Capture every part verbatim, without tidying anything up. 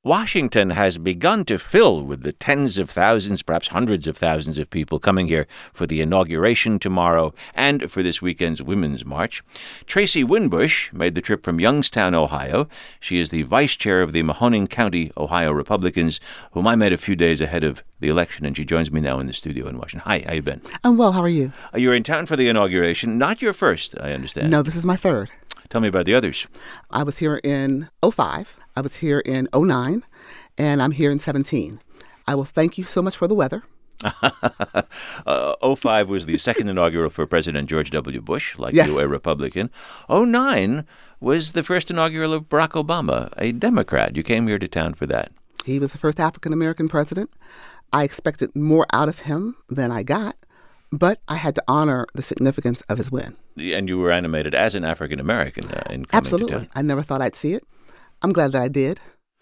Washington has begun to fill with the tens of thousands, perhaps hundreds of thousands of people coming here for the inauguration tomorrow and for this weekend's Women's March. Tracy Winbush made the trip from Youngstown, Ohio. She is the vice chair of the Mahoning County, Ohio Republicans, whom I met a few days ahead of the election, and she joins me now in the studio in Washington. Hi, how you been? I'm well. How are you? Uh, you're in town for the inauguration. Not your first, I understand. No, this is my third. Tell me about the others. I was here in oh five. I was here in oh nine, and I'm here in seventeen. I will thank you so much for the weather. uh, oh five was the second inaugural for President George W. Bush, like Yes. you, a Republican. oh nine was the first inaugural of Barack Obama, a Democrat. You came here to town for that. He was the first African-American president. I expected more out of him than I got, but I had to honor the significance of his win. And you were animated as an African-American uh, in coming Absolutely. to town. I never thought I'd see it. I'm glad that I did.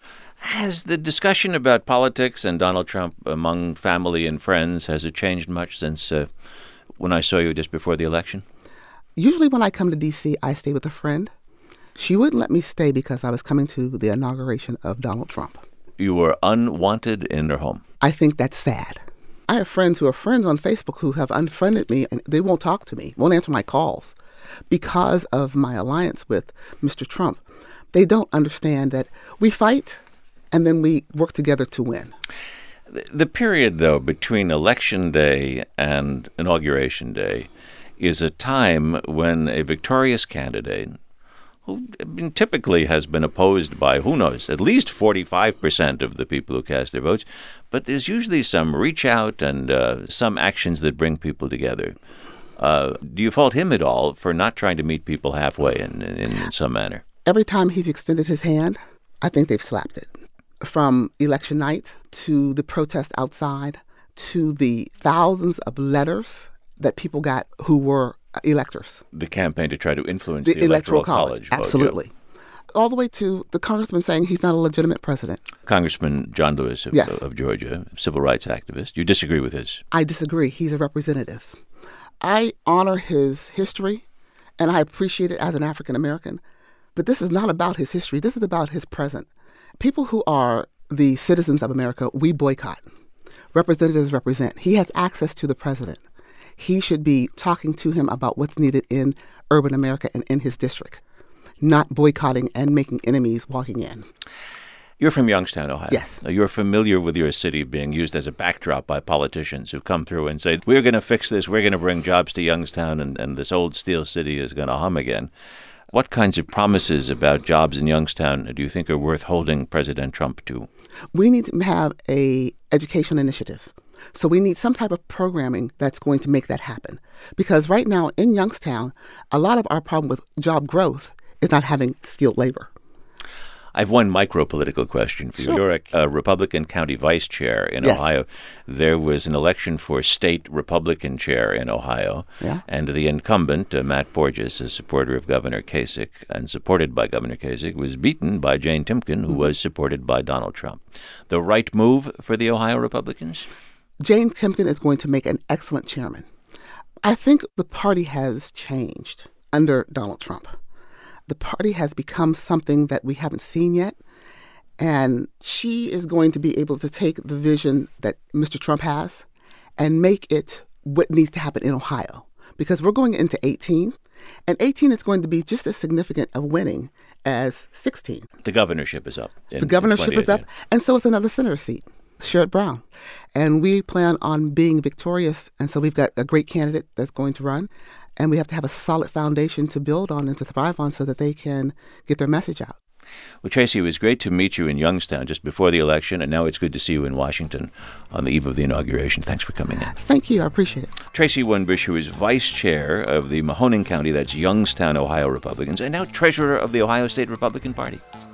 Has the discussion about politics and Donald Trump among family and friends, has it changed much since uh, when I saw you just before the election? Usually when I come to D C, I stay with a friend. She wouldn't let me stay because I was coming to the inauguration of Donald Trump. You were unwanted in their home. I think that's sad. I have friends who are friends on Facebook who have unfriended me, and they won't talk to me, won't answer my calls because of my alliance with Mister Trump. They don't understand that we fight and then we work together to win. The period, though, between Election Day and Inauguration Day is a time when a victorious candidate, who I mean, typically has been opposed by, who knows, at least forty-five percent of the people who cast their votes, but there's usually some reach out and uh, some actions that bring people together. Uh, do you fault him at all for not trying to meet people halfway in, in, in some manner? Every time he's extended his hand, I think they've slapped it. From election night to the protest outside to the thousands of letters that people got who were electors. The campaign to try to influence The, the, Electoral, Electoral College. vote, Absolutely. yeah. All the way to the congressman saying he's not a legitimate president. Congressman John Lewis of, Yes. of Georgia, civil rights activist. You disagree with his? I disagree. He's a representative. I honor his history, and I appreciate it as an African American. But this is not about his history. This is about his present. People who are the citizens of America, we boycott. Representatives represent. He has access to the president. He should be talking to him about what's needed in urban America and in his district, not boycotting and making enemies walking in. You're from Youngstown, Ohio. Yes. Now, you're familiar with your city being used as a backdrop by politicians who come through and say, we're going to fix this, we're going to bring jobs to Youngstown, and, and this old steel city is going to hum again. What kinds of promises about jobs in Youngstown do you think are worth holding President Trump to? We need to have a education initiative. So we need some type of programming that's going to make that happen. Because right now in Youngstown, a lot of our problem with job growth is not having skilled labor. I have one micro-political question for you. Sure. You're a, a Republican county vice chair in Yes. Ohio. There was an election for state Republican chair in Ohio. Yeah. And the incumbent, uh, Matt Borges, a supporter of Governor Kasich and supported by Governor Kasich, was beaten by Jane Timken, who Mm-hmm. was supported by Donald Trump. The right move for the Ohio Republicans? Jane Timken is going to make an excellent chairman. I think the party has changed under Donald Trump. The party has become something that we haven't seen yet. And she is going to be able to take the vision that Mister Trump has and make it what needs to happen in Ohio. Because we're going into eighteen, and eighteen is going to be just as significant of winning as sixteen. The governorship is up. in- The in governorship is up, twenty eighteen. and so is another senator seat, Sherrod Brown. And we plan on being victorious, and so we've got a great candidate that's going to run, and we have to have a solid foundation to build on and to thrive on so that they can get their message out. Well, Tracy, it was great to meet you in Youngstown just before the election, and now it's good to see you in Washington on the eve of the inauguration. Thanks for coming in. Thank you. I appreciate it. Tracy Winbush, who is vice chair of the Mahoning County, that's Youngstown, Ohio Republicans, and now treasurer of the Ohio State Republican Party.